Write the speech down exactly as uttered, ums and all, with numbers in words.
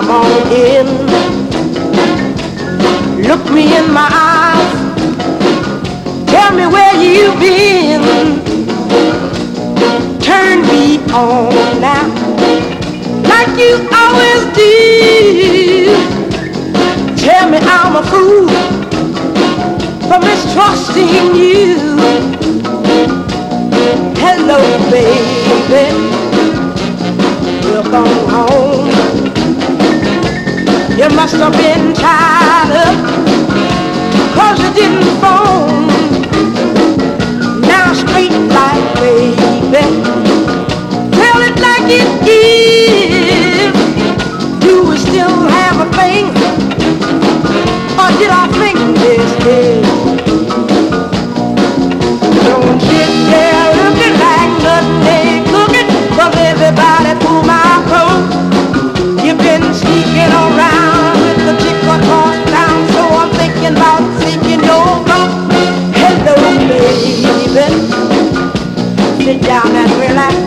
come on in. Look me in my eyes. Tell me where you've been. Turn me on now, like you always do. Tell me I'm a fool for mistrusting you. Hello, baby. Welcome home. You must have been tied up, 'cause you didn't phone. Now straight like baby, tell it like it is. Do we still have a thing, or did I think this is?